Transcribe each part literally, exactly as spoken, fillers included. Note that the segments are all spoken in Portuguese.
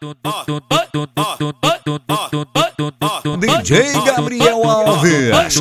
D J Gabriel Alves.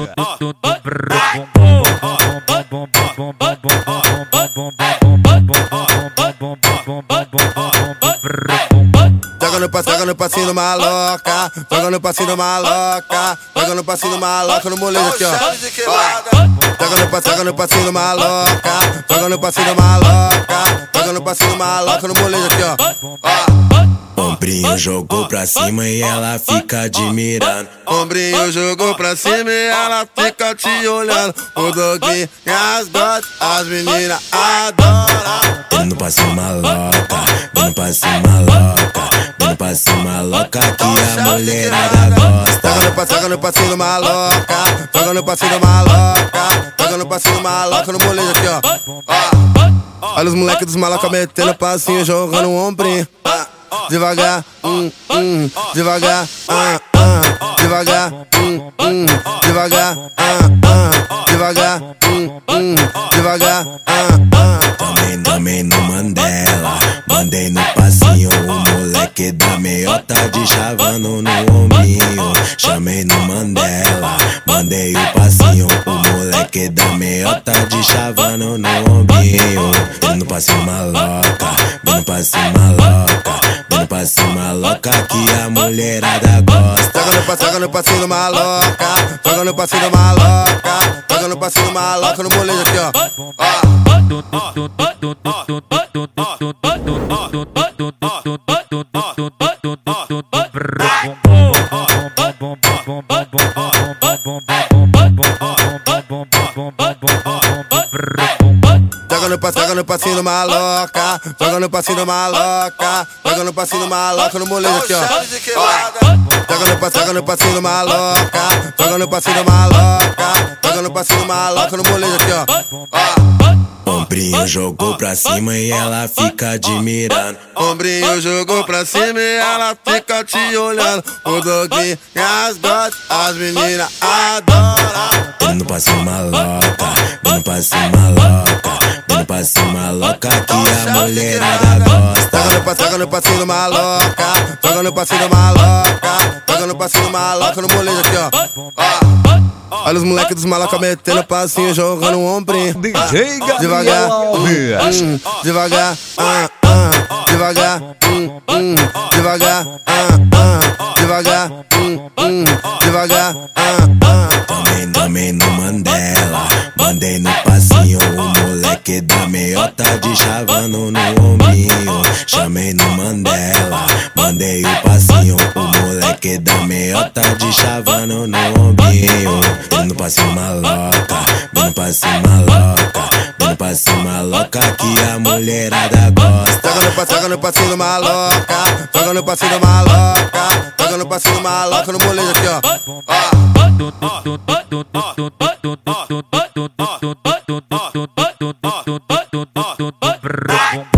Joga no passinho, joga no passinho maloca, joga no passinho maloca, joga no passinho maloca no molejo aqui, ó. Joga no passinho, joga no passinho maloca, joga no passinho maloca, joga no passinho maloca no molejo aqui, ó. Ombrinho jogou pra cima e ela fica admirando. Ombrinho jogou pra cima e ela fica te olhando. O doguinho e as gotas, as meninas adoram. Vem no passinho maloca, vem no passinho maloca, vem no passinho maloca que a mulherada gosta. Joga no passinho, joga no passinho maloca, joga no passinho maloca, joga no passinho maloca no molejo aqui, ó. Olha os moleques dos maloca metendo passinho, jogando o ombrinho. Devagar, hum, hum, devagar, ah, ah, devagar, hum, hum, devagar, ah, ah, devagar, hum, hum, devagar, ah, ah. Também, também no Mandela, mandei no passinho o moleque da meiota de chavando no ombrinho. Chamei no Mandela, mandei o passinho o moleque da meiota de chavando no ombrinho. Vem no passinho maloca, vem no passinho maloca, vem no passinho maloca que a mulherada gosta. Joga no passinho, joga no passinho maloca, joga no passinho maloca, joga no passinho maloca no molejo aqui, ó. Joga no passinho, joga no passinho maloca, joga no passinho maloca, joga no passinho maloca no molejo aqui, ó. Joga no passinho, joga no passinho maloca, joga no passinho maloca, joga no passinho maloca no molejo aqui, ó. Ombrinho jogou pra cima e ela fica admirando. Ombrinho jogou pra cima e ela fica te olhando. O doguinho e as gotas, as meninas adoram. Vem no passinho maloca, vem no passinho maloca, vem no passinho maloca que a mulherada gosta. Joga no passinho, joga no passinho maloca, joga no passinho maloca, joga no passinho maloca no molejo aqui, ó. Olha os moleques dos maloca metendo passinho, jogando o ombrinho. D J Gabriel Devagar, Alves. hum, devagar, ah, ah, devagar, hum, hum, devagar, ah, ah, devagar, hum, hum, devagar, ah, ah. Também, também no Mandela, mandei no passinho o moleque da meiota de chavando no ombrinho. Chamei no Mandela, mandei o passinho o moleque da meiota de chavando no ombrinho. Vem no passinho maloca, vem no passinho maloca, vem no passinho maloca que a mulherada gosta. Joga no passinho, joga no passinho maloca, joga no passinho maloca, joga no passinho maloca no molejo aqui, ó.